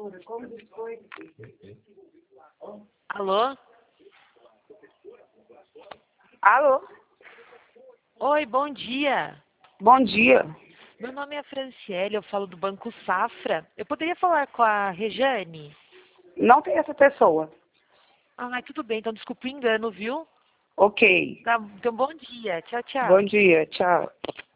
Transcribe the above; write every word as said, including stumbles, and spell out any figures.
Alô? Alô? Oi, bom dia. Bom dia. Meu nome é Franciele, eu falo do Banco Safra. Eu poderia falar com a Rejane? Não tem essa pessoa. Ah, tudo bem, então desculpa o engano, viu? Ok. Tá, então bom dia. Tchau, tchau. Bom dia. Tchau.